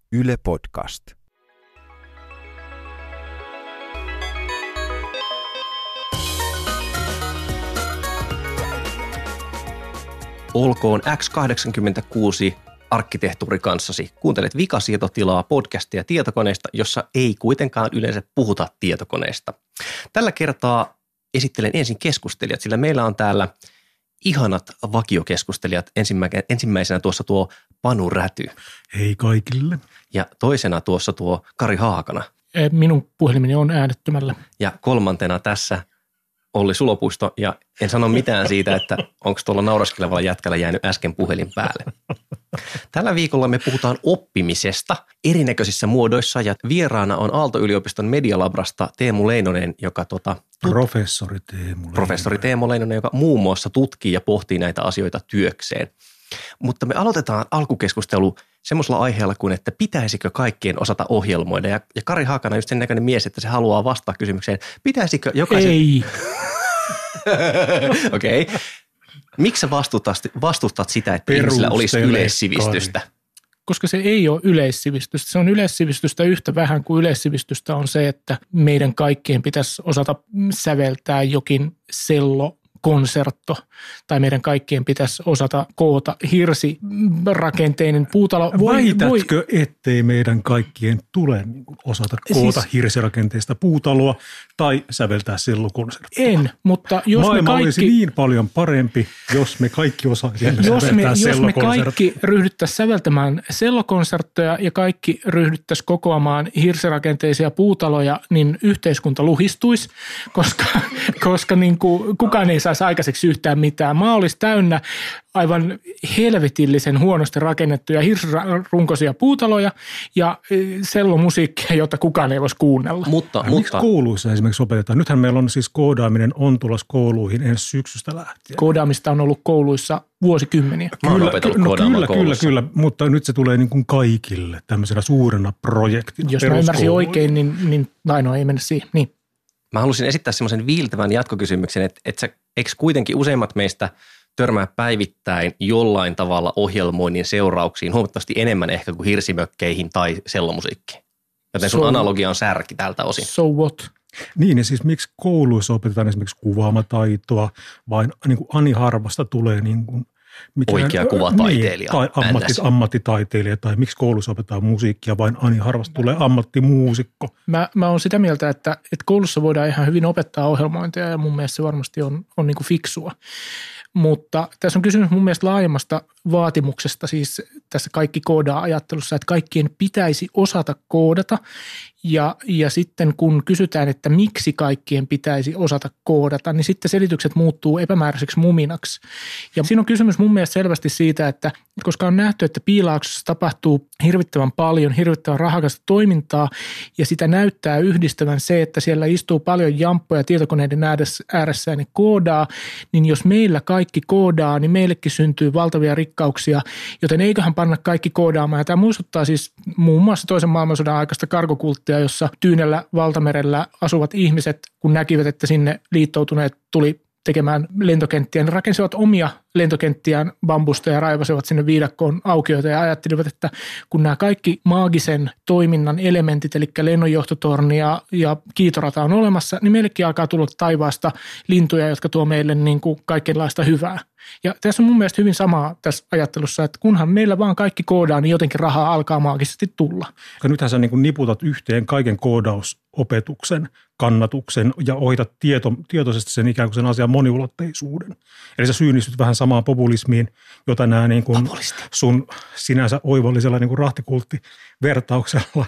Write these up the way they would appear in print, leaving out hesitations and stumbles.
Yle Podcast. Olkoon X86 arkkitehtuuri kanssasi. Kuuntelet Vikasietotilaa podcastia tietokoneesta, jossa ei kuitenkaan yleensä puhuta tietokoneesta. Tällä kertaa esittelen ensin keskustelijat, sillä meillä on täällä ihanat vakiokeskustelijat. Ensimmäisenä tuossa tuo Panu Räty. Hei kaikille. Ja toisena tuossa tuo Kari Haakana. Minun puhelimeni on äänettömällä. Ja kolmantena tässä Olli Sulopuisto, ja en sano mitään siitä, että onko tuolla nauraskelevalla jätkällä jäänyt äsken puhelin päälle. Tällä viikolla me puhutaan oppimisesta erinäköisissä muodoissa, ja vieraana on Aalto-yliopiston Medialabrasta Teemu Leinonen, joka Professori Teemu Leinonen, joka muun muassa tutkii ja pohtii näitä asioita työkseen. Mutta me aloitetaan alkukeskustelu semmoisella aiheella kuin, että pitäisikö kaikkien osata ohjelmoida. Ja Kari Haakana on just sen näköinen mies, että se haluaa vastata kysymykseen, pitäisikö jokaisen... Ei. Okei. Okay. Miksi sä vastustat sitä, että ihmisillä olisi yleissivistystä? Koska se ei ole yleissivistystä. Se on yleissivistystä yhtä vähän kuin yleissivistystä on se, että meidän kaikkien pitäisi osata säveltää jokin konsertto, tai meidän kaikkien pitäisi osata koota hirsirakenteinen puutalo. Väitätkö, ettei meidän kaikkien tule osata koota hirsirakenteista puutaloa tai säveltää sellokonserttoa? En, mutta jos maailma olisi niin paljon parempi, jos me kaikki osaisimme säveltää sellokonserttoa. Jos me kaikki ryhdyttäisiin säveltämään sellokonserttoja ja kaikki ryhdyttäisiin kokoamaan hirsirakenteisia puutaloja, niin yhteiskunta luhistuisi, koska niin kuin kukaan ei saisi aikaiseksi yhtään mitään. Maa olisi täynnä aivan helvetillisen huonosti rakennettuja hirsirunkoisia puutaloja ja sellomusiikkia, jota kukaan ei voisi kuunnella. Mutta miksi kouluissa esimerkiksi opetetaan? Nythän meillä on siis koodaaminen on tulossa kouluihin ensi syksystä lähtien. Koodaamista on ollut kouluissa vuosikymmeniä. Kyllä, mutta nyt se tulee niin kuin kaikille tämmöisenä suurena projektina. Jos mä ymmärsin oikein, niin ei mennä siihen. Niin. Mä halusin esittää semmoisen viiltävän jatkokysymyksen, että eikö kuitenkin useimmat meistä törmää päivittäin jollain tavalla ohjelmoinnin seurauksiin huomattavasti enemmän ehkä kuin hirsimökkeihin tai sellomusiikkiin. Joten sun analogia on särki tältä osin. So what? Niin, ja siis miksi kouluissa opetetaan esimerkiksi kuvaamataitoa, vai niin kuin ani harvasta tulee niin kuin oikea kuvataiteilija. Tai ammattitaiteilija, tai miksi koulussa opetetaan musiikkia, vain ani harvasta tulee ammattimuusikko. Mä oon sitä mieltä, että koulussa voidaan ihan hyvin opettaa ohjelmointia, ja mun mielestä se varmasti on niin kuin fiksua. Mutta tässä on kysymys mun mielestä laajemmasta vaatimuksesta, siis tässä kaikki koodaa ajattelussa, että kaikkien pitäisi osata koodata. Ja sitten kun kysytään, että miksi kaikkien pitäisi osata koodata, niin sitten selitykset muuttuu epämääräiseksi muminaksi. Ja siinä on kysymys mun mielestä selvästi siitä, että koska on nähty, että piilaaksossa tapahtuu hirvittävän paljon, hirvittävän rahakasta toimintaa, ja sitä näyttää yhdistävän se, että siellä istuu paljon jamppoja tietokoneiden ääressä ja ne koodaa, niin jos meillä kaikki koodaa, niin meillekin syntyy valtavia rikkauksia, joten eiköhän panna kaikki koodaamaan. Ja tämä muistuttaa siis muun muassa toisen maailmansodan aikaista kargokulttia, jossa Tyynellä valtamerellä asuvat ihmiset, kun näkivät, että sinne liittoutuneet tuli tekemään lentokenttiä, ne rakensivat omia lentokenttiään bambusta ja raivasivat sinne viidakkoon aukioita ja ajattelivat, että kun nämä kaikki maagisen toiminnan elementit, eli lennonjohtotorni ja kiitorata on olemassa, niin meillekin alkaa tulla taivaasta lintuja, jotka tuo meille niin kuin kaikenlaista hyvää. Ja tässä on mun mielestä hyvin samaa tässä ajattelussa, että kunhan meillä vaan kaikki koodaa, niin jotenkin rahaa alkaa maagisesti tulla. Nythän sä niin kuin niputat yhteen kaiken koodausopetuksen, kannatuksen ja ohitat tietoisesti sen ikään kuin sen asian moniulotteisuuden. Eli sä syynnistyt vähän samaan populismiin, jota nämä niin kuin sun sinänsä oivallisella niin kuin rahtikulttivertauksella,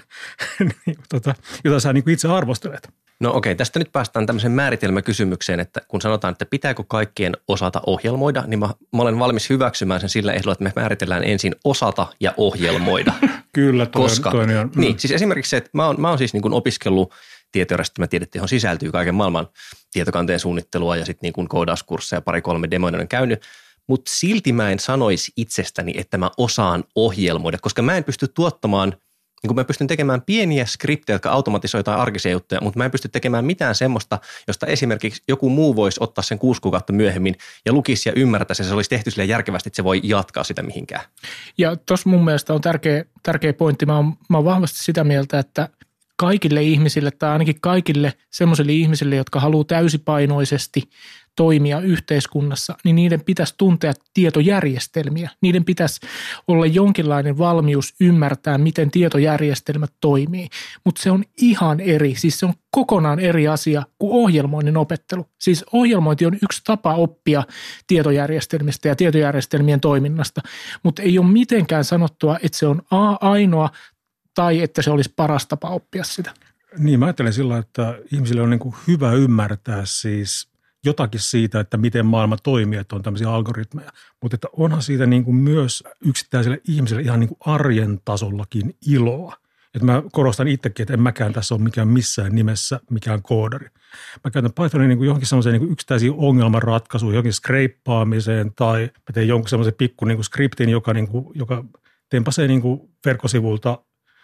jota sä niin kuin itse arvostelet. No okei, tästä nyt päästään tämmöiseen määritelmäkysymykseen, että kun sanotaan, että pitääkö kaikkien osata ohjelmoida, niin mä olen valmis hyväksymään sen sillä ehdolla, että me määritellään ensin osata ja ohjelmoida. Kyllä, toi on. Niin, siis esimerkiksi se, että mä oon siis niin kuin opiskellut tietojärjestelmätiedettä, johon sisältyy kaiken maailman tietokanteen suunnittelua ja sitten niin kuin koodauskursseja, 2-3 demoja on käynyt, mutta silti mä en sanoisi itsestäni, että mä osaan ohjelmoida, koska mä en pysty tuottamaan Niin kun mä pystyn tekemään pieniä skriptejä, jotka automatisoi jotain arkisia juttuja, mutta mä en pysty tekemään mitään semmoista, josta esimerkiksi joku muu voisi ottaa sen 6 kuukautta myöhemmin ja lukisi ja ymmärtäisi, ja se olisi tehty sille järkevästi, että se voi jatkaa sitä mihinkään. Ja tuossa mun mielestä on tärkeä pointti. Mä oon vahvasti sitä mieltä, että kaikille ihmisille tai ainakin kaikille semmoisille ihmisille, jotka haluaa täysipainoisesti toimia yhteiskunnassa, niin niiden pitäisi tuntea tietojärjestelmiä. Niiden pitäisi olla jonkinlainen valmius ymmärtää, miten tietojärjestelmät toimii. Mutta se on ihan eri, siis se on kokonaan eri asia kuin ohjelmoinnin opettelu. Siis ohjelmointi on yksi tapa oppia tietojärjestelmistä ja tietojärjestelmien toiminnasta, mutta ei ole mitenkään sanottua, että se on ainoa tai että se olisi paras tapa oppia sitä. Niin, mä ajattelen sillä, että ihmisille on niin kuin hyvä ymmärtää siis jotakin siitä, että miten maailma toimii, että on tämmöisiä algoritmeja. Mutta että onhan siitä niin kuin myös yksittäiselle ihmiselle ihan niin kuin arjen tasollakin iloa. Että mä korostan itsekin, että en mäkään tässä ole mikään missään nimessä mikään koodari. Mä käytän Pythonin niin kuin johonkin semmoiseen niin kuin yksittäisiin ongelmanratkaisuun, johonkin skreippaamiseen tai mä teen jonkun semmoisen pikku niin kuin skriptin, joka tempasee niin kuin verkkosivulta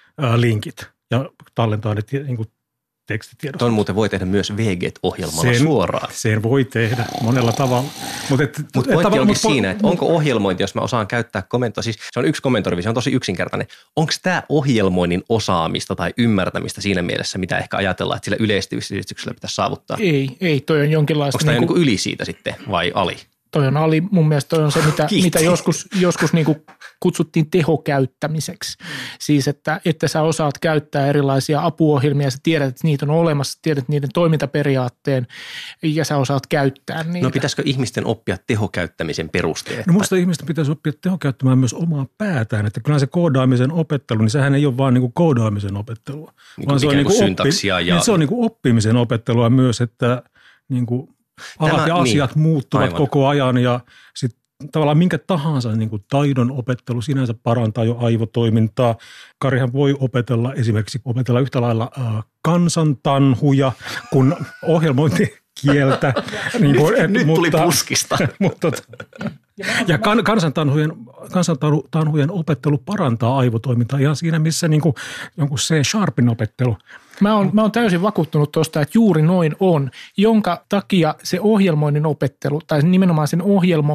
linkit ja tallentaa ne niin kuin tekstitiedosta. Tuon muuten voi tehdä myös VGET-ohjelmalla suoraan. Sen voi tehdä monella tavalla. Mutta pointti onkin siinä, että onko ohjelmointi, jos mä osaan käyttää komentoa, siis se on yksi komentorivi, se on tosi yksinkertainen. Onko tämä ohjelmoinnin osaamista tai ymmärtämistä siinä mielessä, mitä ehkä ajatellaan, että sillä yleistyksellä pitäisi saavuttaa? Ei, toi on jonkinlaista. Onko tämä niin kuin yli siitä sitten vai ali? Toi on ali, mun mielestä toi on se, mitä joskus niin kuin kutsuttiin tehokäyttämiseksi. Siis, että sä osaat käyttää erilaisia apuohjelmia, sä tiedät, että niitä on olemassa, tiedät niiden toimintaperiaatteen ja sä osaat käyttää niitä. No pitäisikö ihmisten oppia tehokäyttämisen perusteet? No musta ihmisten pitäisi oppia tehokäyttämään myös omaa päätään, että kyllä se koodaamisen opettelu, niin sehän ei ole vaan niin kuin koodaamisen opettelua. Niin vaan se on niin kuin syntaksia ja... Se on niin kuin oppimisen opettelua myös, että niin kuin alat ja asiat muuttuvat koko ajan ja sitten tavallaan minkä tahansa niin kuin taidon opettelu sinänsä parantaa jo aivotoimintaa. Karihan voi esimerkiksi opetella yhtä lailla kansantanhuja kuin ohjelmointikieltä. Nyt tuli puskista. Ja kansantanhujen opettelu parantaa aivotoimintaa ihan siinä, missä niin kuin jonkun C-sharpin opettelu. Mä oon täysin vakuuttunut tuosta, että juuri noin on, jonka takia se ohjelmoinnin opettelu tai nimenomaan sen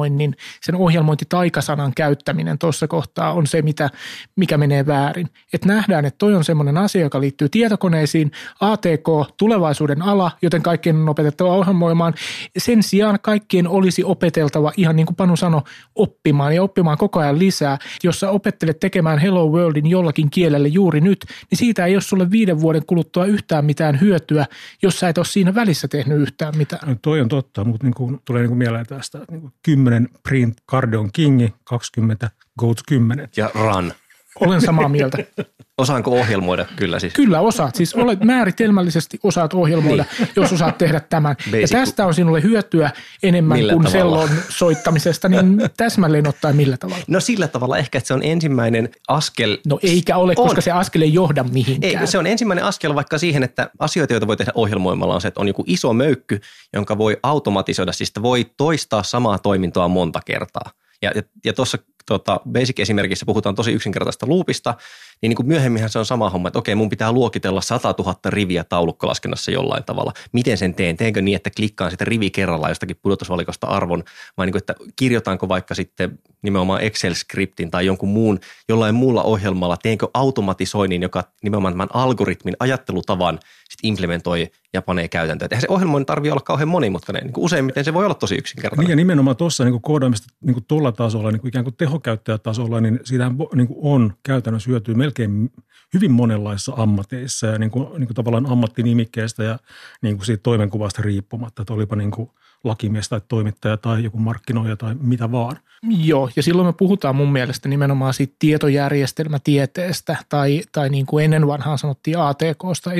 ohjelmointitaikasanan käyttäminen tuossa kohtaa on se, mikä menee väärin. Että nähdään, että toi on semmoinen asia, joka liittyy tietokoneisiin, ATK, tulevaisuuden ala, joten kaikkien on opetettava ohjelmoimaan. Sen sijaan kaikkien olisi opeteltava, ihan niin kuin Panu sanoi, oppimaan ja oppimaan koko ajan lisää. Jos sä opettelet tekemään Hello Worldin jollakin kielelle juuri nyt, niin siitä ei ole sulle 5 vuoden kuluttua yhtään mitään hyötyä, jos sä et ole siinä välissä tehnyt yhtään mitään. No, toi on totta, mutta tulee mieleen tästä, että 10 print Cardeon Kingi, 20 Goat 10. Ja run. Olen samaa mieltä. Osaanko ohjelmoida? Kyllä siis. Kyllä osaat. Siis määritelmällisesti osaat ohjelmoida, niin. Jos osaat tehdä tämän. Ja tästä on sinulle hyötyä enemmän millä kuin tavalla? Sellon soittamisesta, niin täsmälleen ottaen millä tavalla? No sillä tavalla ehkä, että se on ensimmäinen askel. No eikä ole, koska se askel ei johda mihinkään. Ei, se on ensimmäinen askel vaikka siihen, että asioita, joita voi tehdä ohjelmoimalla on se, että on joku iso möykky, jonka voi automatisoida, siis voi toistaa samaa toimintoa monta kertaa. Ja tuossa Basic-esimerkissä puhutaan tosi yksinkertaista loopista, niin kuin myöhemminhän se on sama homma, että okei, mun pitää luokitella 100 000 riviä taulukkolaskennassa jollain tavalla. Miten sen teen? Teenkö niin, että klikkaan sitä rivi kerrallaan jostakin pudotusvalikosta arvon, vai niin kuin, että kirjoitanko vaikka sitten nimenomaan Excel-skriptin tai jonkun muun, jollain muulla ohjelmalla, teenkö automatisoinnin, joka nimenomaan tämän algoritmin ajattelutavan sitten implementoi ja panee käytäntöön. Eihän se ohjelmoinnin tarvitse olla kauhean monimutkainen. Niin kuin useimmiten se voi olla tosi yksinkertainen. Niin ja nimenomaan tuossa niin koodaamista niin tuolla tasolla, niin ikään kuin tehokäyttäjätasolla, niin siitähän niin on käytännössä hyötyä melkein hyvin monenlaisissa ammateissa ja niin kuin tavallaan ammattinimikkeestä ja niin kuin siitä toimenkuvasta riippumatta, että olipa niin kuin lakimies tai toimittaja tai joku markkinoija tai mitä vaan. Joo, ja silloin me puhutaan mun mielestä nimenomaan siitä tietojärjestelmätieteestä tai niin kuin ennen vanhaan sanottiin ATKsta.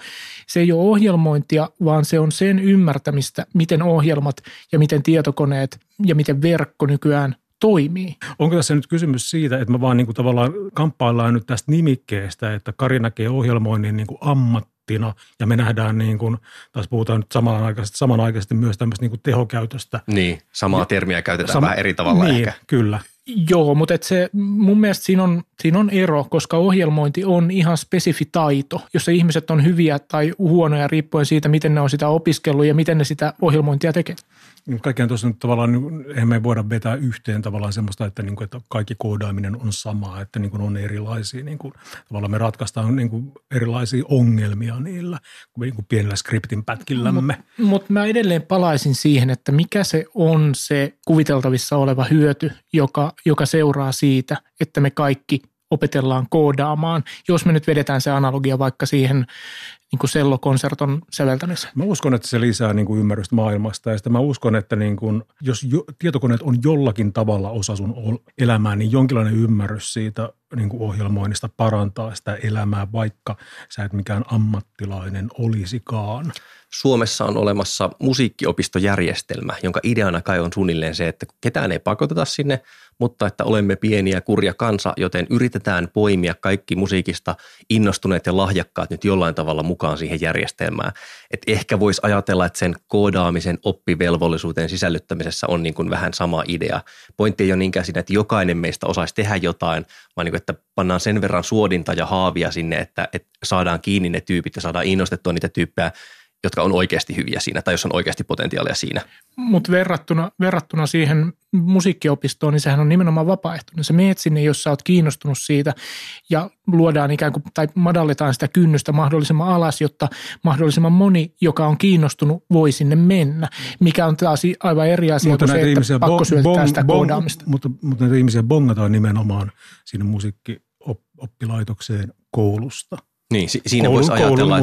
Se ei ole ohjelmointia, vaan se on sen ymmärtämistä, miten ohjelmat ja miten tietokoneet ja miten verkko nykyään toimii. Onko tässä nyt kysymys siitä, että me vaan niin kuin tavallaan kamppaillaan nyt tästä nimikkeestä, että Kari näkee ohjelmoinnin niin kuin ammattina ja me nähdään niin kuin, taas puhutaan nyt samanaikaisesti myös tämmöistä niin kuin tehokäytöstä. Niin, samaa termiä käytetään vähän eri tavalla niin, ehkä. Kyllä. Joo, mutta mun mielestä siinä on ero, koska ohjelmointi on ihan spesifi taito, jossa ihmiset on hyviä tai huonoja riippuen siitä, miten ne on sitä opiskellut ja miten ne sitä ohjelmointia tekee. Kaikkeen tuossa nyt tavallaan, eihän me voida vetää yhteen tavallaan semmoista, että kaikki koodaaminen on samaa, että on erilaisia, tavallaan me ratkaistaan erilaisia ongelmia niillä pienellä skriptin pätkillämme. Mutta mä edelleen palaisin siihen, että mikä se on se kuviteltavissa oleva hyöty, joka seuraa siitä, että me kaikki opetellaan koodaamaan, jos me nyt vedetään se analogia vaikka siihen sellokonserton säveltämiseen. Mä uskon, että se lisää ymmärrystä maailmasta ja sitten mä uskon, että jos tietokoneet on jollakin tavalla osa sun elämää, niin jonkinlainen ymmärrys siitä ohjelmoinnista parantaa sitä elämää, vaikka sä et mikään ammattilainen olisikaan. Suomessa on olemassa musiikkiopistojärjestelmä, jonka ideana kai on suunnilleen se, että ketään ei pakoteta sinne, mutta että olemme pieni ja kurja kansa, joten yritetään poimia kaikki musiikista innostuneet ja lahjakkaat nyt jollain tavalla mukaan siihen järjestelmään. Et ehkä voisi ajatella, että sen koodaamisen oppivelvollisuuteen sisällyttämisessä on vähän sama idea. Pointti ei ole niinkään siinä, että jokainen meistä osaisi tehdä jotain, vaan että pannaan sen verran suodinta ja haavia sinne, että saadaan kiinni ne tyypit ja saadaan innostettua niitä tyyppejä, jotka on oikeasti hyviä siinä tai jos on oikeasti potentiaalia siinä. Mutta verrattuna siihen musiikkiopistoon, niin sehän on nimenomaan vapaaehtoinen. Sä meet sinne, jos sä oot kiinnostunut siitä ja luodaan ikään kuin tai madalletaan sitä kynnystä mahdollisimman alas, jotta mahdollisimman moni, joka on kiinnostunut, voi sinne mennä. Mikä on taas aivan eri asia kuin se, että pakko syöttää sitä koodaamista. Mutta näitä ihmisiä bongataan nimenomaan siinä musiikkioppilaitokseen koulusta. Niin, siinä voisi ajatella,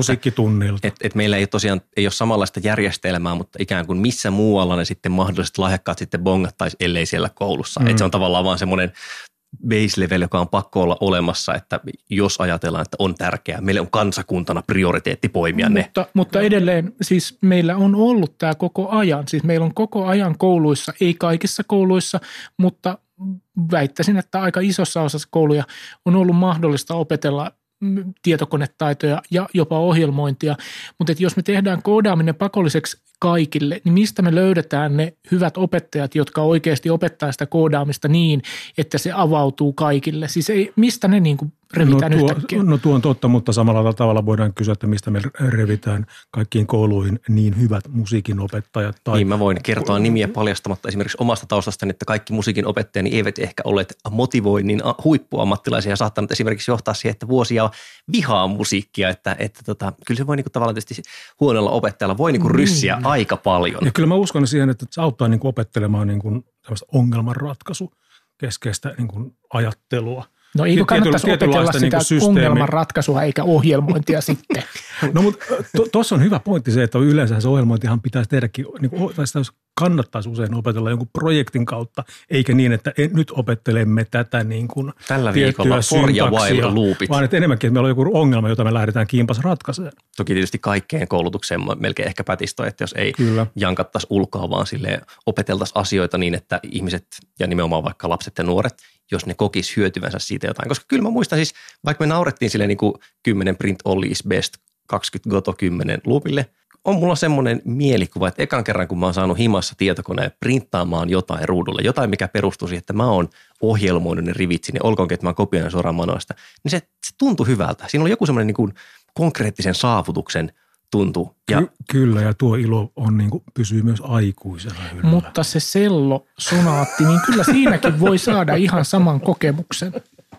että meillä ei ole samanlaista järjestelmää, mutta ikään kuin missä muualla ne sitten mahdolliset lahjakkaat sitten bongattaisi, ellei siellä koulussa. Että se on tavallaan vaan semmoinen base level, joka on pakko olla olemassa, että jos ajatellaan, että on tärkeää, meillä on kansakuntana prioriteetti poimia ne. Mutta edelleen siis meillä on ollut tämä koko ajan, siis meillä on koko ajan kouluissa, ei kaikissa kouluissa, mutta väittäisin, että aika isossa osassa kouluja on ollut mahdollista opetella tietokonetaitoja ja jopa ohjelmointia, mutta jos me tehdään koodaaminen pakolliseksi kaikille, niin mistä me löydetään ne hyvät opettajat, jotka oikeasti opettaa sitä koodaamista niin, että se avautuu kaikille? Siis mistä ne revitään yhtäkkiä? No tuo on totta, mutta samalla tavalla voidaan kysyä, että mistä me revitään kaikkiin kouluihin niin hyvät musiikinopettajat. Niin, mä voin kertoa nimiä paljastamatta esimerkiksi omasta taustastani, että kaikki musiikin opettajani eivät ehkä olleet motivoinnin huippuammattilaisia ja saattanut esimerkiksi johtaa siihen, että vuosia vihaa musiikkia, että kyllä se voi tavallaan tietysti huonolla opettajalla voi ryssiä aika paljon. Ja kyllä mä uskon siihen, että se auttaa opettelemaan tällaista ongelmanratkaisu keskeistä ajattelua. No eikö kannattaisi opetella sitä ongelmanratkaisua eikä ohjelmointia sitten? No mutta tuossa on hyvä pointti se, että yleensä se ohjelmointihan pitäisi tehdäkin, tai sitä kannattaisi usein opetella jonkun projektin kautta, eikä niin, että nyt opettelemme tätä tällä viikolla for ja while loopit. Vaan että enemmänkin, että meillä on joku ongelma, jota me lähdetään kiimpas ratkaisemaan. Toki tietysti kaikkeen koulutukseen melkein ehkä pätistö, että jos ei jankattaisi ulkoa, vaan silleen opeteltaisiin asioita niin, että ihmiset ja nimenomaan vaikka lapset ja nuoret, jos ne kokis hyötyvänsä siitä jotain. Koska kyllä mä muistan siis, vaikka me naurettiin silleen 10 print all is best, 20 goto 10 loopille, on mulla semmoinen mielikuva, että ekan kerran kun mä oon saanut himassa tietokoneen printtaamaan jotain ruudulle, jotain mikä perustuu siihen, että mä oon ohjelmoinut ne rivit sinne, olkoonkin, että mä kopioin suoraan manoista, niin se tuntui hyvältä. Siinä oli joku semmoinen konkreettisen saavutuksen tuntu. Kyllä, ja tuo ilo on pysyy myös aikuisena yllä. Mutta se sello-sonaatti, niin kyllä siinäkin voi saada ihan saman kokemuksen.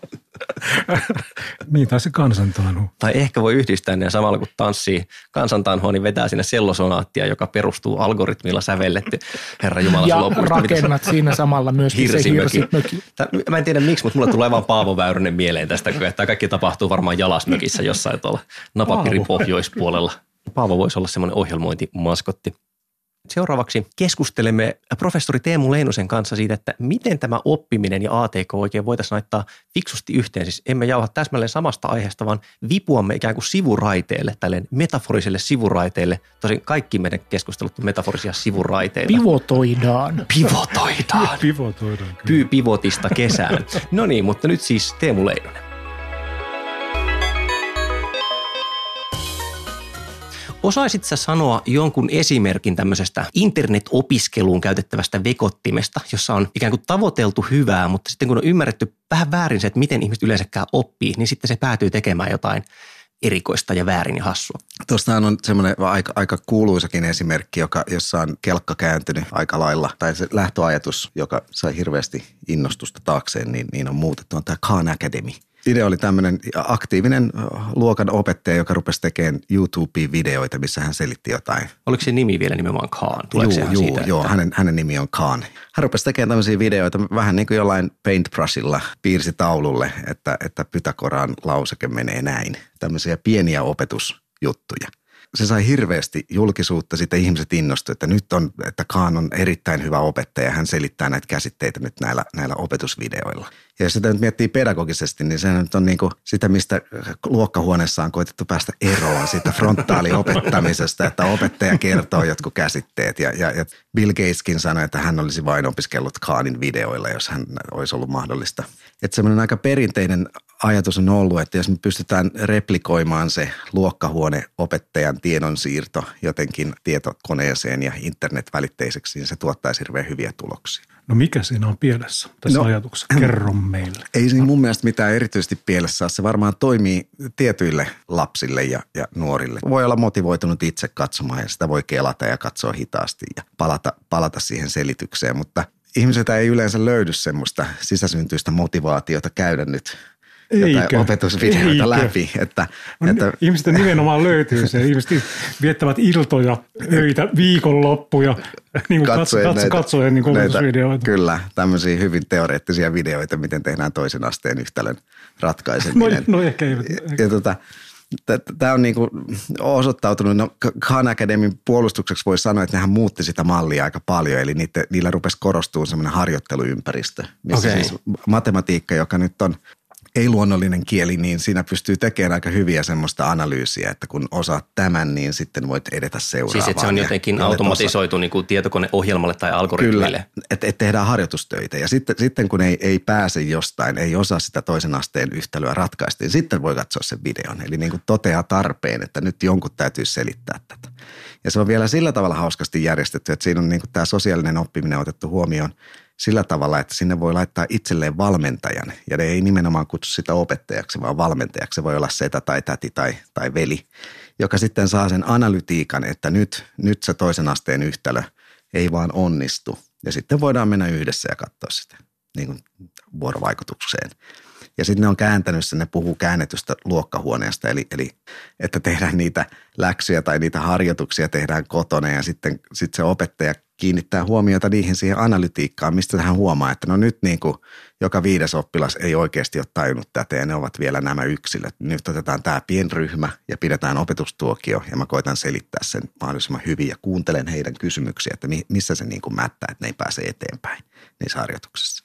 Niin, tai se kansantanhu. Tai ehkä voi yhdistää ne samalla kun tanssii kansantanhua, niin vetää sinne sellosonaattia, joka perustuu algoritmilla sävelletty. Herra Jumala, ja rakennat siinä samalla myöskin se hirsimöki. Mä en tiedä miksi, mutta mulle tulee vaan Paavo Väyrynen mieleen tästä, kun tämä kaikki tapahtuu varmaan Jalasmökissä jossain tuolla napapiirin pohjoispuolella. Paavo voisi olla semmoinen ohjelmointimaskotti. Seuraavaksi keskustelemme professori Teemu Leinosen kanssa siitä, että miten tämä oppiminen ja ATK oikein voitaisiin laittaa fiksusti yhteen. Siis emme jauha täsmälleen samasta aiheesta, vaan vipuamme ikään kuin sivuraiteelle, tälleen metaforiselle sivuraiteelle. Tosin kaikki meidän keskustelut on metaforisia sivuraiteilla. Pivotoidaan. Pivotista kesään. No niin, mutta nyt siis Teemu Leinonen. Osaisit sä sanoa jonkun esimerkin tämmöisestä internet-opiskeluun käytettävästä vekottimesta, jossa on ikään kuin tavoiteltu hyvää, mutta sitten kun on ymmärretty vähän väärin se, että miten ihmiset yleensäkään oppii, niin sitten se päätyy tekemään jotain erikoista ja väärin ja hassua. Tuostahan on semmoinen aika kuuluisakin esimerkki, jossa on kelkka kääntynyt aika lailla, tai se lähtöajatus, joka sai hirveästi innostusta taakseen, niin on muutettu, on tämä Khan Academy. Idea oli tämmöinen aktiivinen luokan opettaja, joka rupesi tekemään YouTubeen-videoita, missä hän selitti jotain. Oliko se nimi vielä nimenomaan Khan? Joo, hänen nimi on Khan. Hän rupesi tekemään tämmöisiä videoita vähän niin kuin jollain paintbrushilla piirsi taululle, että Pythagoran lauseke menee näin. Tämmöisiä pieniä opetusjuttuja. Se sai hirveästi julkisuutta, sitten ihmiset innostuivat, että nyt että Khan on erittäin hyvä opettaja, hän selittää näitä käsitteitä nyt näillä opetusvideoilla. Ja jos sitä nyt miettii pedagogisesti, niin se nyt on niin kuin sitä, mistä luokkahuoneessa on koetettu päästä eroon siitä frontaaliopettamisesta, että opettaja kertoo jotkut käsitteet. Ja Bill Gateskin sanoi, että hän olisi vain opiskellut Khanin videoilla, jos hän olisi ollut mahdollista. Että semmoinen aika perinteinen ajatus on ollut, että jos me pystytään replikoimaan se luokkahuoneopettajan tiedonsiirto jotenkin tietokoneeseen ja internetväliteiseksi, niin se tuottaisi hirveän hyviä tuloksia. No mikä siinä on pielessä tässä ajatuksessa? Kerro meille. Ei siinä mun mielestä mitään erityisesti pielessä. Se varmaan toimii tietyille lapsille ja nuorille. Voi olla motivoitunut itse katsomaan ja sitä voi kelata ja katsoa hitaasti ja palata siihen selitykseen, mutta ihmisiltä ei yleensä löydy semmoista sisäsyntyistä motivaatiota käydä nyt jotain opetusvideoita läpi. Että ihmisten nimenomaan löytyy se. Ihmiset viettävät iltoja, öitä, viikonloppuja, niin katsoen niin opetusvideoita. Kyllä, tämmöisiä hyvin teoreettisia videoita, miten tehdään toisen asteen yhtälön ratkaiseminen. No ehkä ei. Tämä on niinku osoittautunut, Khan Academyn puolustukseksi voi sanoa, että nehän muutti sitä mallia aika paljon, eli niillä rupesi korostumaan semmoinen harjoitteluympäristö, missä siis matematiikka, joka nyt on ei-luonnollinen kieli, niin siinä pystyy tekemään aika hyviä semmoista analyysiä, että kun osaat tämän, niin sitten voit edetä seuraavaan. Siis että se on jotenkin automatisoitu niin kuin tietokoneohjelmalle tai algoritmille. Kyllä, että tehdään harjoitustöitä ja sitten kun ei pääse jostain, ei osaa sitä toisen asteen yhtälöä ratkaista, niin sitten voi katsoa sen videon. Eli niin kuin toteaa tarpeen, että nyt jonkun täytyy selittää tätä. Ja se on vielä sillä tavalla hauskasti järjestetty, että siinä on niin kuin tämä sosiaalinen oppiminen otettu huomioon sillä tavalla, että sinne voi laittaa itselleen valmentajan ja ne ei nimenomaan kutsu sitä opettajaksi, vaan valmentajaksi. Se voi olla setä tai täti tai veli, joka sitten saa sen analytiikan, että nyt se toisen asteen yhtälö ei vaan onnistu. Ja sitten voidaan mennä yhdessä ja katsoa sitä niin kuin vuorovaikutukseen. Ja sitten ne on kääntänyt sen, ne puhuu käännetystä luokkahuoneesta, eli että tehdään niitä läksyjä tai niitä harjoituksia tehdään kotona ja sitten se opettaja kiinnittää huomiota siihen analytiikkaan, mistä hän huomaa, että no nyt niin kuin joka 5. oppilas ei oikeasti ole tajunnut tätä ja ne ovat vielä nämä yksilöt. Nyt otetaan tämä pienryhmä ja pidetään opetustuokio ja mä koitan selittää sen mahdollisimman hyvin ja kuuntelen heidän kysymyksiä, että missä se niin kuin mättää, että ne ei pääse eteenpäin niissä harjoituksissa.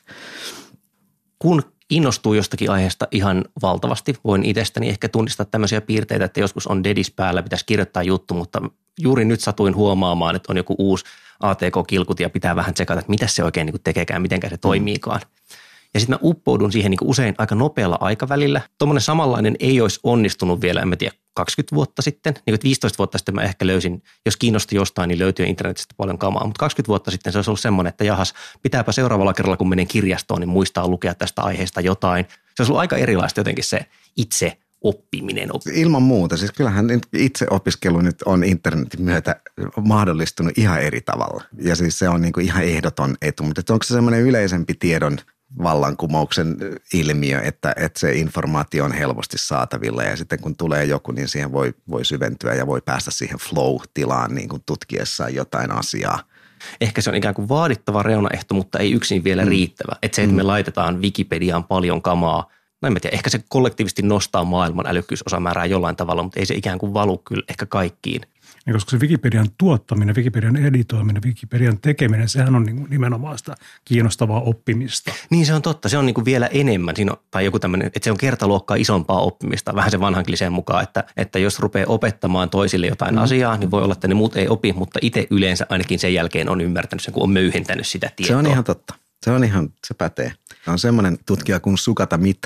Kun innostuu jostakin aiheesta ihan valtavasti, voin itsestäni ehkä tunnistaa tämmöisiä piirteitä, että joskus on dedis päällä, pitäisi kirjoittaa juttu, mutta juuri nyt satuin huomaamaan, että on joku uusi ATK-kilkuti ja pitää vähän tsekata, että mitä se oikein niin kuin mitenkä se toimiikaan. Ja sitten mä uppoudun siihen niin kuin usein aika nopealla aikavälillä. Tuommoinen samanlainen ei olisi onnistunut vielä, en mä tiedä, 20 vuotta sitten. Niin kuin 15 vuotta sitten mä ehkä löysin, jos kiinnosti jostain, niin löytyy internetistä paljon kamaa. Mutta 20 vuotta sitten se olisi ollut semmoinen, että jahas, pitääpä seuraavalla kerralla, kun menen kirjastoon, niin muistaa lukea tästä aiheesta jotain. Se olisi ollut aika erilaista jotenkin se itse oppiminen. Ilman muuta. Siis kyllähän itse opiskelu nyt on internetin myötä mahdollistunut ihan eri tavalla. Ja siis se on niin kuin ihan ehdoton etu. Mutta onko se semmoinen yleisempi tiedon vallankumouksen ilmiö, että se informaatio on helposti saatavilla ja sitten kun tulee joku, niin siihen voi syventyä ja voi päästä siihen flow-tilaan niin kuin tutkiessaan jotain asiaa. Ehkä se on ikään kuin vaadittava reunaehto, mutta ei yksin vielä riittävä. Että se, että me laitetaan Wikipediaan paljon kamaa, no en mä tiedä, ehkä se kollektiivisesti nostaa maailman älykkyysosamäärää jollain tavalla, mutta ei se ikään kuin valu kyllä ehkä kaikkiin. Ja koska se Wikipedian tuottaminen, Wikipedian editoiminen, Wikipedian tekeminen, sehän on nimenomaan sitä kiinnostavaa oppimista. Niin se on totta, se on niin kuin vielä enemmän, tai joku tämmöinen, että se on kertaluokkaa isompaa oppimista, vähän se vanhan kliseen mukaan, että jos rupeaa opettamaan toisille jotain asiaa, niin voi olla, että ne muut ei opi, mutta itse yleensä ainakin sen jälkeen on ymmärtänyt sen, kun on möyhentänyt sitä tietoa. Se on ihan totta, se pätee. On semmoinen tutkija kuin Sukata Mitra,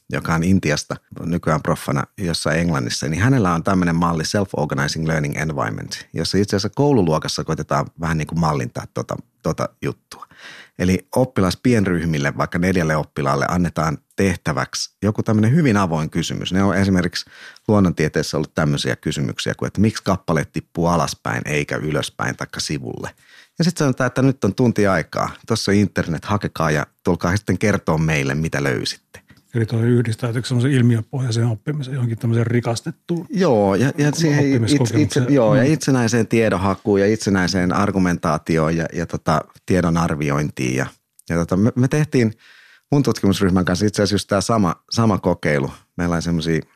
joka on Intiasta nykyään proffana jossain Englannissa, niin hänellä on tämmöinen malli Self-Organizing Learning Environment, jossa itse asiassa koululuokassa koitetaan vähän niin kuin mallintaa tota juttua. Eli pienryhmille, vaikka 4 oppilaalle, annetaan tehtäväksi joku tämmöinen hyvin avoin kysymys. Ne on esimerkiksi luonnontieteessä ollut tämmöisiä kysymyksiä kuin, että miksi kappale tippuu alaspäin eikä ylöspäin taikka sivulle. Ja sitten sanotaan, että nyt on tunti aikaa. Tuossa on internet, hakekaa ja tulkaa sitten kertoa meille, mitä löysitte. Eli tuo yhdistää semmoisen ilmiöpohjaisen oppimisen johonkin tämmöiseen rikastettuun. Joo, ja itsenäiseen tiedonhakuun ja itsenäiseen argumentaatioon ja tiedon arviointiin. Ja me tehtiin mun tutkimusryhmän kanssa itse asiassa just tämä sama kokeilu. Meillä on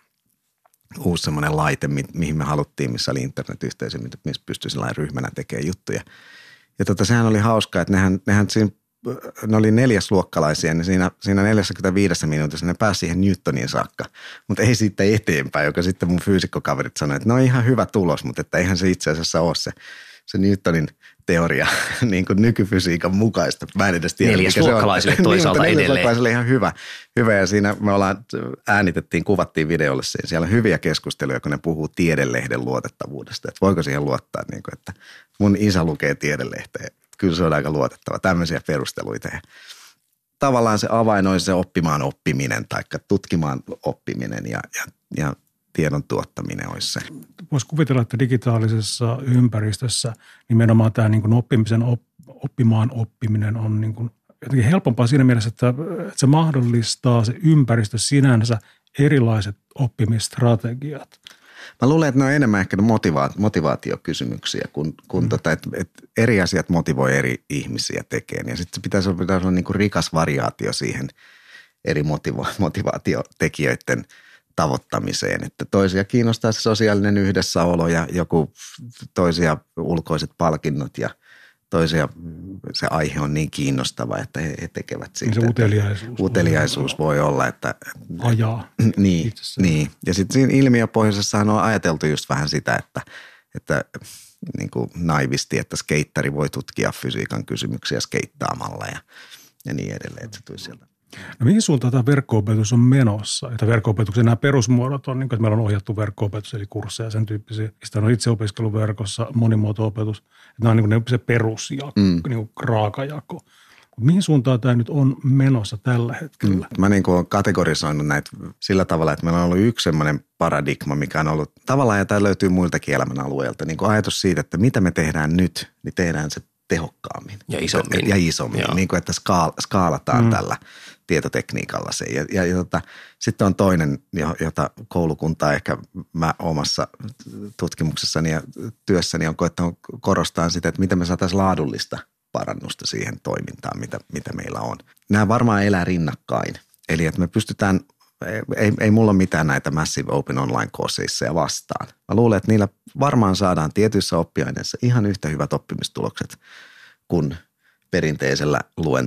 uusi semmoinen laite, mihin me haluttiin, missä oli internetyhteisö, missä pystyi sellainen ryhmänä tekemään juttuja. Ja sehän oli hauskaa, että nehän siinä, ne oli 4-luokkalaisia, niin siinä 45 minuutissa ne pääsi siihen Newtoniin saakka, mutta ei siitä eteenpäin, joka sitten mun fyysikkokaverit sanoi, että no ihan hyvä tulos, mutta että eihän se itse asiassa ole se Newtonin teoria niin kuin nykyfysiikan mukaista. Mä en edes tiedä, 4-luokkalaisille toisaalta niin, edelleen. 4-luokkalaisille ihan hyvä ja siinä me kuvattiin videolle sen. Siellä on hyviä keskusteluja, kun ne puhuu tiedelehden luotettavuudesta, että voiko siihen luottaa, niin kuin, että mun isä lukee tiedelehteä. Kyllä se on aika luotettava. Tämmöisiä perusteluita. Ja tavallaan se avain olisi se oppimaan oppiminen tai tutkimaan oppiminen ja tiedon tuottaminen olisi se. Voisi kuvitella, että digitaalisessa ympäristössä nimenomaan tämä niin kuin oppimaan oppiminen on niin kuin jotenkin helpompaa siinä mielessä, että se mahdollistaa se ympäristö sinänsä erilaiset oppimisstrategiat. Mä luulen, että ne on enemmän ehkä motivaatiokysymyksiä, kun että eri asiat motivoi eri ihmisiä tekemään. Ja sitten pitäisi olla niin kuin rikas variaatio siihen eri motivaatiotekijöiden tavoittamiseen. Että toisia kiinnostaa se sosiaalinen yhdessäolo ja joku toisia ulkoiset palkinnot ja toisia se aihe on niin kiinnostava, että he tekevät siitä. Se uteliaisuus voi olla, että ajaa. Niin. Ja sitten siinä ilmiöpohjaisessahan on ajateltu just vähän sitä, että niin kuin naivisti, että skeittari voi tutkia fysiikan kysymyksiä skeittaamalla ja niin edelleen, että se tulisi sieltä. No mihin suuntaan tämä verkko-opetus on menossa? Että verkko-opetuksen nämä perusmuodot on, niin kuin, että meillä on ohjattu verkko-opetus, eli kursseja ja sen tyyppisiä. Sitten on itse opiskelu verkossa, monimuoto-opetus. Että nämä on niin kuin se perusjako, niin kuin raakajako. Mihin suuntaan tämä nyt on menossa tällä hetkellä? Mä niin kuin olen kategorisoinut näitä sillä tavalla, että meillä on ollut yksi semmoinen paradigma, mikä on ollut tavallaan, ja tämä löytyy muiltakin elämänalueilta, niin kuin ajatus siitä, että mitä me tehdään nyt, niin tehdään se tehokkaammin. Ja isommin. Niin kuin että skaalataan tällä tietotekniikalla se. Sitten on toinen, jota koulukuntaa ehkä mä omassa tutkimuksessani ja työssäni on koettanut korostaa sitä, että miten me saataisiin laadullista parannusta siihen toimintaan, mitä meillä on. Nämä varmaan elää rinnakkain. Eli että me pystytään, ei mulla ole mitään näitä Massive Open Online-kursseja vastaan. Mä luulen, että niillä varmaan saadaan tietyissä oppiaineissa ihan yhtä hyvät oppimistulokset kuin perinteisellä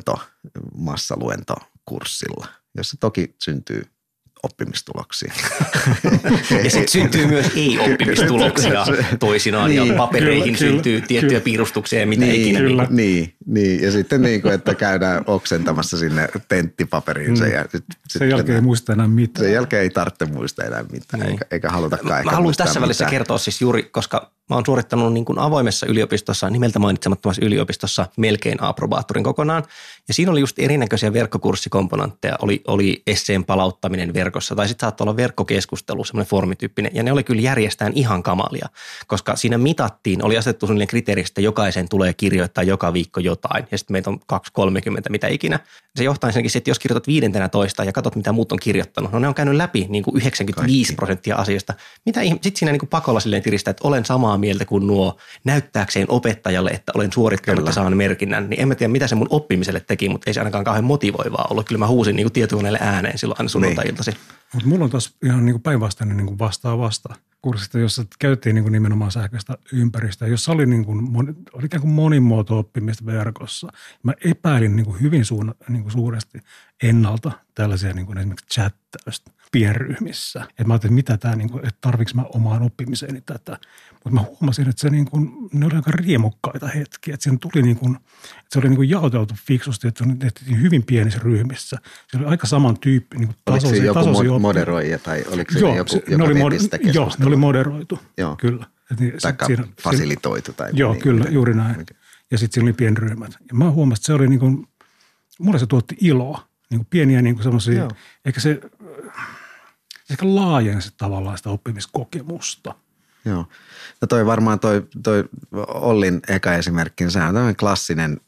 massaluentokurssilla, jossa toki syntyy oppimistuloksia. Ja sitten syntyy myös ei-oppimistuloksia toisinaan niin, ja papereihin syntyy tiettyjä piirustuksia ja mitä ikinä. Niin, ja sitten niin kuin, että käydään oksentamassa sinne tenttipaperiinsa. Ja sen jälkeen ei muista enää mitään. Sen jälkeen ei tarvitse muistaa enää mitään, eikä halutakaan. Mä haluan tässä välissä kertoa siis juuri, koska mä oon suorittanut niin kuin avoimessa yliopistossa, nimeltä mainitsemattomassa yliopistossa melkein aprobaattorin kokonaan. Ja siinä oli just erinäköisiä verkkokurssikomponentteja. Oli esseen palauttaminen verkossa tai sitten saattoi olla verkkokeskustelu, semmoinen formityyppinen. Ja ne oli kyllä järjestään ihan kamalia, koska siinä mitattiin, oli asetettu sellainen kriteeri, että jokaisen tulee kirjoittaa joka viikko jotain. Ja sitten meitä on 2-30 mitä ikinä. Se johtaa ensinnäkin, että jos kirjoitat 15 ja katsot mitä muut on kirjoittanut, no ne on käynyt läpi niin kuin 95% asioista. Sitten siinä niin kuin pakolla silleen tiristää, että olen samaa mieltä kuin nuo näyttääkseen opettajalle, että olen suorittanut ja saan merkinnän. Niin en mä tiedä, mitä se mun oppimiselle teki, mutta ei se ainakaan kauhean motivoivaa ollut. Kyllä mä huusin niin kuin tietokoneelle ääneen silloin aina sunnuntai-iltaisin. Mutta mulla on taas ihan niin kuin päinvastainen niin kuin vasta kurssista, jossa käytettiin niin kuin nimenomaan sähköistä ympäristöä, jossa oli, niin kuin, oli ikään kuin monimuoto-oppimista verkossa. Mä epäilin niin kuin hyvin niin kuin suuresti ennalta tällaisia niin kuin esimerkiksi chattausta. pienryhmissä. Että mä ajattelin, että mitä tämä, niin kuin, että tarviks mä omaan oppimiseeni tätä. Mutta mä huomasin, että ne oli aika riemukkaita hetkiä. Että siinä tuli että se oli jaoteltu fiksusti, että se tehtiin hyvin pienissä ryhmissä. Se oli aika saman tyyppi. Oliko se joku moderoija tai oliko se joku, joka veti sitä keskustelua? Joo, ne oli moderoitu, kyllä. Tai fasilitoitu. Tai joo, niin, kyllä, juuri näin. Ja sitten siinä oli pienryhmät. Ja mä huomasin, että se oli mulle se tuotti iloa. Pieniä semmoisia, eikä se ehkä laajensi tavallaan sitä oppimiskokemusta. Joo. No toi varmaan toi Ollin eka esimerkki, niin sehän on tämmöinen klassinen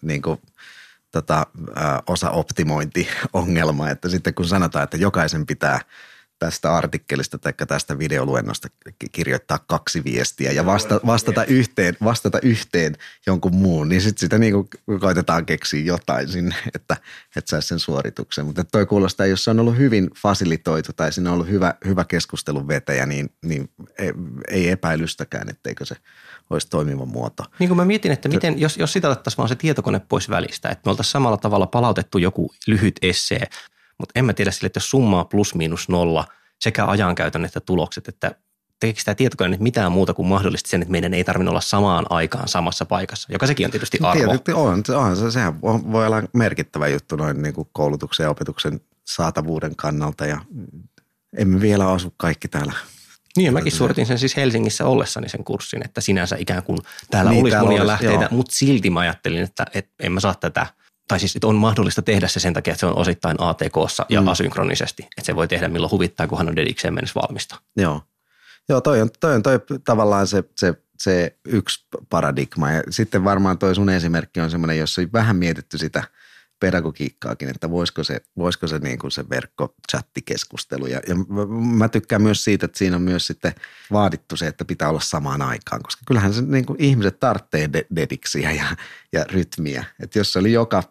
osaoptimointi-ongelma, että sitten kun sanotaan, että jokaisen pitää tästä artikkelista tai tästä videoluennosta kirjoittaa 2 viestiä ja vastata yhteen jonkun muun, niin sitten sitä koitetaan keksiä jotain sinne, että saisi sen suorituksen. Mutta toi kuulostaa, jos se on ollut hyvin fasilitoitu tai siinä on ollut hyvä keskustelun vetäjä, niin ei epäilystäkään, etteikö se olisi toimiva muoto. Niin kuin mä mietin, että miten, jos sitä otettaisiin vaan se tietokone pois välistä, että me oltaisiin samalla tavalla palautettu joku lyhyt essee, mutta en mä tiedä sille, että jos summaa +/- sekä ajankäytön että tulokset, että tekeekö tämä tietokone nyt mitään muuta kuin mahdollisesti sen, että meidän ei tarvinnut olla samaan aikaan samassa paikassa, joka sekin on tietysti arvo. Tietysti on. Sehän voi olla merkittävä juttu noin niin kuin koulutuksen ja opetuksen saatavuuden kannalta ja emme vielä asu kaikki täällä. Niin ja mäkin suoritin sen siis Helsingissä ollessani sen kurssin, että sinänsä ikään kuin täällä olisi monia lähteitä, mutta silti mä ajattelin, että en mä saa tätä. Tai siis, että on mahdollista tehdä se sen takia, että se on osittain ATK:ssa ja asynkronisesti. Että se voi tehdä milloin huvittaa, kunhan on dedikseen mennessä valmista. Joo, toi on tavallaan se yksi paradigma. Ja sitten varmaan toi sun esimerkki on semmoinen, jossa on vähän mietitty sitä pedagogiikkaakin, että voisiko se niin kuin se verkkochattikeskustelu. Ja mä tykkään myös siitä, että siinä on myös sitten vaadittu se, että pitää olla samaan aikaan, koska kyllähän se niin kuin ihmiset tarvitsee dediksiä ja rytmiä. Että jos se oli joka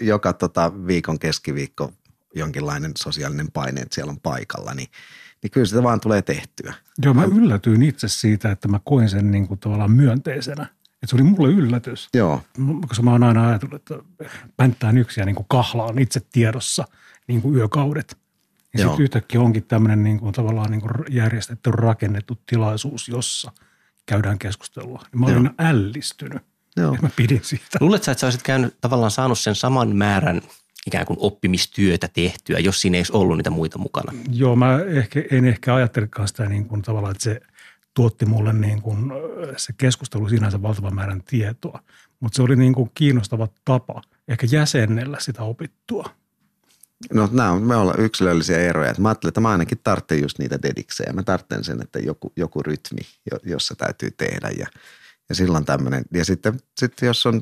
viikon keskiviikko jonkinlainen sosiaalinen paine, että siellä on paikalla, niin kyllä sitä vaan tulee tehtyä. Joo, mä yllätyin itse siitä, että mä koin sen niin kuin tavallaan myönteisenä. Että se oli mulle yllätys. Joo. Koska mä oon aina ajatellut, että pänttään yksi ja niin kuin kahlaan itse tiedossa niin kuin yökaudet. Ja sitten yhtäkkiä onkin tämmöinen niin kuin tavallaan niin kuin järjestetty, rakennettu tilaisuus, jossa käydään keskustelua. Mä olin ällistynyt. Ja mä pidin siitä. Luuletko, että sä olisit tavallaan saanut sen saman määrän ikään kuin oppimistyötä tehtyä, jos siinä ei olisi ollut niitä muita mukana? Joo, mä en ehkä ajattelekaan sitä niin kuin tavallaan, että se tuotti mulle niin kuin se keskustelu sinänsä valtavan määrän tietoa, mutta se oli niin kuin kiinnostava tapa ehkä jäsennellä sitä opittua. No me ollaan yksilöllisiä eroja. Mä ajattelin, että mä ainakin tarvitsen just niitä dediksejä. Mä tarvitsen sen, että joku rytmi, jossa täytyy tehdä ja silloin tämmöinen. Ja sitten jos on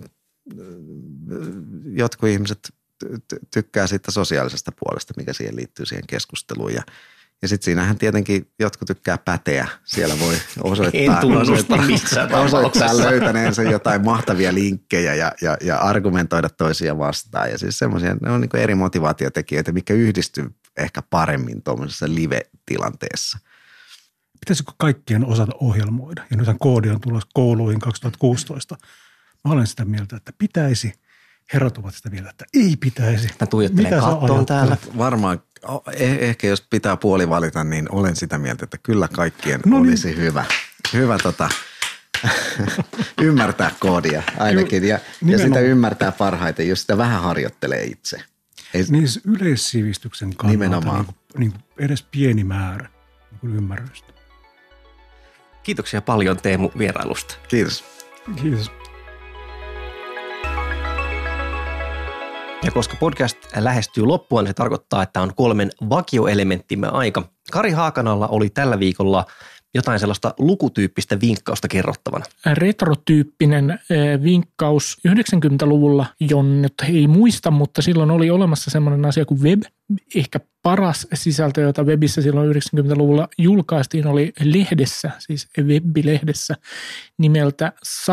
jotkut ihmiset tykkää siitä sosiaalisesta puolesta, mikä siihen liittyy siihen keskusteluun ja sitten siinähän tietenkin jotkut tykkää päteä. Siellä voi osoittaa löytäneensä jotain mahtavia linkkejä ja argumentoida toisia vastaan. Ja siis semmoisia, ne on niin kuin eri motivaatiotekijöitä, mikä yhdistyy ehkä paremmin tuollaisessa live-tilanteessa. Pitäisikö kaikkien osata ohjelmoida? Ja nythän koodi on tulossa kouluihin 2016. Mä olen sitä mieltä, että pitäisi. Herrat ovat sitä mieltä, että ei pitäisi. Mä tuijottelen kattoon täällä. Varmaan, ehkä jos pitää puoli valita, niin olen sitä mieltä, että kyllä kaikkien olisi hyvä ymmärtää koodia ainakin. Ja sitä ymmärtää parhaiten, jos sitä vähän harjoittelee itse. Niin yleissivistyksen kannalta niin edes pieni määrä niin ymmärrystä. Kiitoksia paljon Teemu vierailusta. Kiitos. Kiitos. Ja koska podcast lähestyy loppuun, niin se tarkoittaa, että on 3 vakioelementtimme aika. Kari Haakanalla oli tällä viikolla jotain sellaista lukutyyppistä vinkkausta kerrottavana. Retrotyyppinen vinkkaus 90-luvulla, jonne ei muista, mutta silloin oli olemassa semmoinen asia kuin web. Ehkä paras sisältö, jota webissä silloin 90-luvulla julkaistiin, oli lehdessä, siis web-lehdessä nimeltä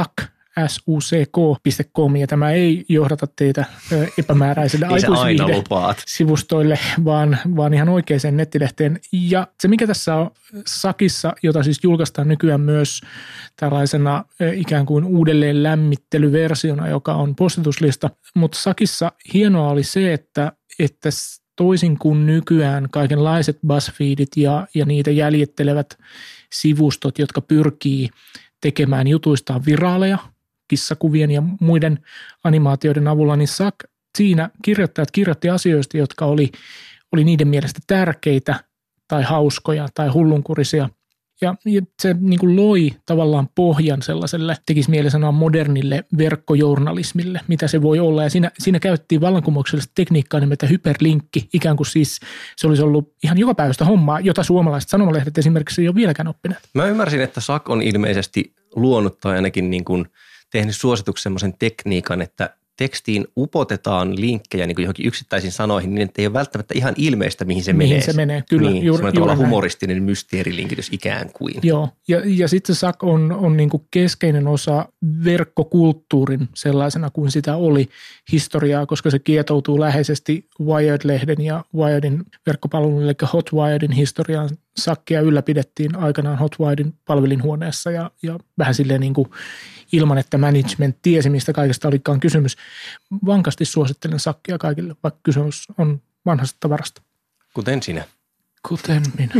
suck.com, ja tämä ei johdata teitä epämääräisille aikuisviihde-sivustoille, vaan ihan oikeaan nettilehteen. Ja se, mikä tässä on Suckissa, jota siis julkaistaan nykyään myös tällaisena ikään kuin uudelleen lämmittelyversiona, joka on postituslista, mutta Suckissa hienoa oli se, että toisin kuin nykyään kaikenlaiset BuzzFeedit ja niitä jäljittelevät sivustot, jotka pyrkii tekemään jutuistaan viraaleja kissakuvien ja muiden animaatioiden avulla, niin siinä kirjoittajat kirjoitti asioista, jotka oli niiden mielestä tärkeitä tai hauskoja tai hullunkurisia. Ja se niin kuin loi tavallaan pohjan sellaiselle, tekisi mieli sanoa modernille verkkojournalismille, mitä se voi olla. Ja siinä käytettiin vallankumouksellista tekniikkaa nimeltä hyperlinkki, ikään kuin siis se olisi ollut ihan jokapäiväistä hommaa, jota suomalaiset sanomalehdet esimerkiksi ei ole vieläkään oppineet. Mä ymmärsin, että SAK on ilmeisesti luonut tai ainakin niin kuin tehnyt suosituksen semmoisen tekniikan, että tekstiin upotetaan linkkejä niin kuin johonkin yksittäisiin sanoihin, niin että ei ole välttämättä ihan ilmeistä, mihin se menee. Mihin se menee, kyllä. Niin, semmoinen tavallaan humoristinen mysteerilinkitys ikään kuin. Joo, ja sitten SAK on niin kuin keskeinen osa verkkokulttuurin sellaisena kuin sitä oli historiaa, koska se kietoutuu läheisesti Wired-lehden ja Wiredin verkkopalvelun, eli Hotwiredin historiaan. SAKia ylläpidettiin aikanaan Hotwiredin palvelinhuoneessa ja vähän silleen niin kuin ilman, että management tiesi, mistä kaikesta olikaan kysymys. Vankasti suosittelen SAKia kaikille, vaikka kysymys on vanhasta tavarasta. Kuten sinä. Kuten minä.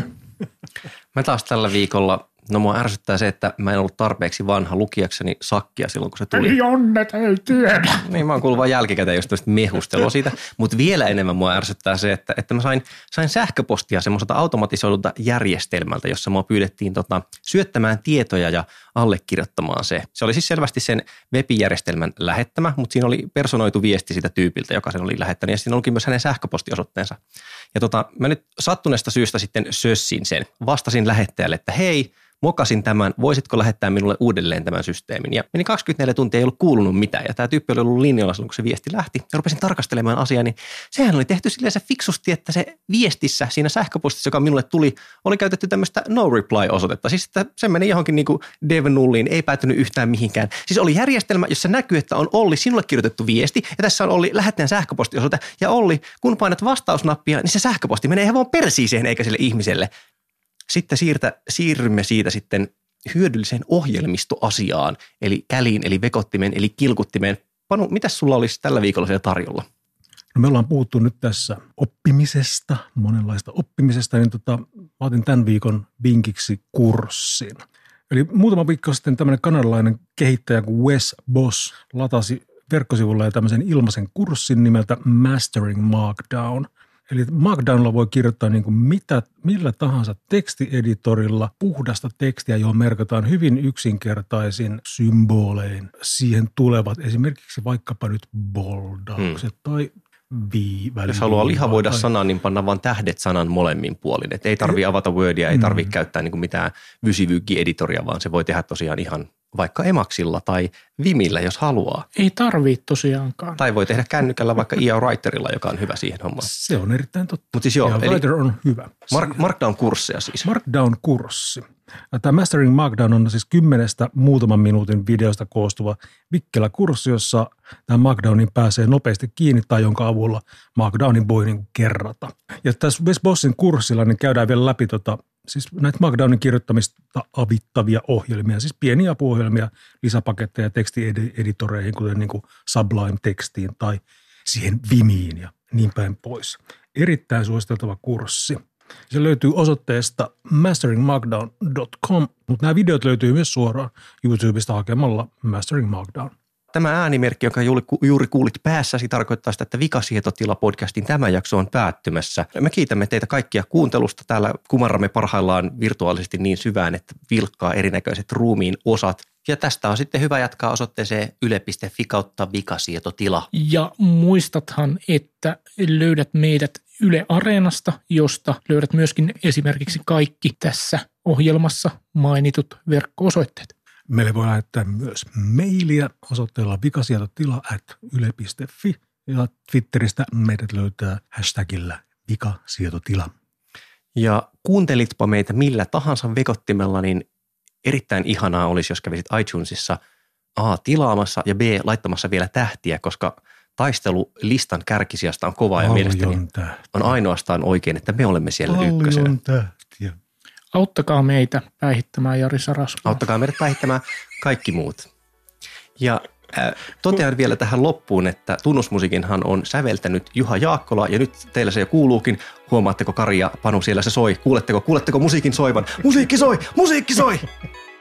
Mä taas tällä viikolla, mua ärsyttää se, että mä en ollut tarpeeksi vanha lukijakseni SAKia silloin, kun se tuli. Ei onnet, ei tiedä. Niin, mä oon kuullut vaan jälkikäteen just tämmöistä mehustelua siitä, mutta vielä enemmän mua ärsyttää se, että mä sain sähköpostia semmoiselta automatisoidulta järjestelmältä, jossa mua pyydettiin syöttämään tietoja ja allekirjoittamaan se. Se oli siis selvästi sen web-järjestelmän lähettämä, mutta siinä oli personoitu viesti sitä tyypiltä, joka sen oli lähettänyt, ja siinä olikin myös hänen sähköpostiosoitteensa. Ja mä nyt sattuneesta syystä sitten sössin sen. Vastasin lähettäjälle, että hei, mokasin tämän, voisitko lähettää minulle uudelleen tämän systeemin? Ja meni 24 tuntia, ei ollut kuulunut mitään. Ja tämä tyyppi oli ollut linjalla silloin, kun se viesti lähti. Ja rupesin tarkastelemaan asiaa, niin sehän oli tehty silleen se fiksusti, että se viestissä, siinä sähköpostissa, joka minulle tuli, oli käytetty tämmöistä no reply-osoitetta. Siis että se meni johonkin niin kuin dev nulliin, ei päätynyt yhtään mihinkään. Siis oli järjestelmä, jossa näkyy, että on Olli sinulle kirjoitettu viesti, ja tässä on Olli lähettäjän sähköpostiosoite. Ja Olli, kun painat vastausnappia, niin se sähköposti menee ihan vaan persiiseen eikä sille ihmiselle. Sitten siirrymme siitä sitten hyödylliseen ohjelmistoasiaan, eli käliin, eli vekottimeen, eli kilkuttimeen. Panu, mitäs sulla olisi tällä viikolla siellä tarjolla? No me ollaan puhuttu nyt tässä oppimisesta, monenlaista oppimisesta, niin mä otin tämän viikon vinkiksi kurssin. Eli muutama viikko sitten tämmöinen kanadalainen kehittäjä kuin Wes Boss latasi verkkosivulla tämmöisen ilmaisen kurssin nimeltä Mastering Markdown. Eli Markdownilla voi kirjoittaa niin kuin millä tahansa tekstieditorilla puhdasta tekstiä, johon merkataan hyvin yksinkertaisin symbolein. Siihen tulevat esimerkiksi vaikkapa nyt boldaukset tai Jos haluaa lihavoida sanan, niin panna vaan tähdet sanan molemmin puolin. Et ei tarvitse avata Wordia, ei tarvitse käyttää niin kuin mitään vysivyykki-editoria, vaan se voi tehdä tosiaan ihan vaikka Emacsilla tai Vimillä, jos haluaa. Ei tarvitse tosiaankaan. Tai voi tehdä kännykällä vaikka IA Writerilla, joka on hyvä siihen hommaan. Se on erittäin totta. Mutta siis joo, IA Writer on hyvä. Markdown-kursseja siis. Markdown-kurssi. Tämä Mastering Markdown on siis 10 muutaman minuutin videosta koostuva vikkelä kurssi, jossa tämä Markdownin pääsee nopeasti kiinni tai jonka avulla Markdownin voi niin kerrata. Ja tässä Wes Bossin kurssilla niin käydään vielä läpi siis näitä Markdownin kirjoittamista avittavia ohjelmia, siis pieniä apuohjelmia, lisäpaketteja tekstieditoreihin, kuten niin kuin Sublime-tekstiin tai siihen Vimiin ja niin päin pois. Erittäin suositeltava kurssi. Se löytyy osoitteesta masteringmarkdown.com, mutta nämä videot löytyy myös suoraan YouTubesta hakemalla Mastering Markdown. Tämä äänimerkki, joka juuri kuulit päässäsi, tarkoittaa sitä, että Vikasietotila-podcastin tämä jakso on päättymässä. Me kiitämme teitä kaikkia kuuntelusta. Täällä kumarramme parhaillaan virtuaalisesti niin syvään, että vilkkaa erinäköiset ruumiin osat. Ja tästä on sitten hyvä jatkaa osoitteeseen yle.fi/vikasietotila. Ja muistathan, että löydät meidät Yle Areenasta, josta löydät myöskin esimerkiksi kaikki tässä ohjelmassa mainitut verkko-osoitteet. Meille voi lähettää myös mailia osoitteella vikasietotila@yle.fi ja Twitteristä meidät löytää hashtagillä vikasietotila. Ja kuuntelitpa meitä millä tahansa vekottimella, niin erittäin ihanaa olisi, jos kävisit iTunesissa A tilaamassa ja B laittamassa vielä tähtiä, koska taistelu listan kärkisijasta on kova ja mielestäni on ainoastaan oikein, että me olemme siellä ykkösenä. Paljon tähtiä. Auttakaa meitä päihittämään Jari Sarasvuo. Auttakaa meidät päihittämään kaikki muut. Ja Totean vielä tähän loppuun, että tunnusmusiikinhan on säveltänyt Juha Jaakkola ja nyt teillä se jo kuuluukin. Huomaatteko Kari ja Panu, siellä se soi. Kuuletteko musiikin soivan? Musiikki soi! Musiikki soi!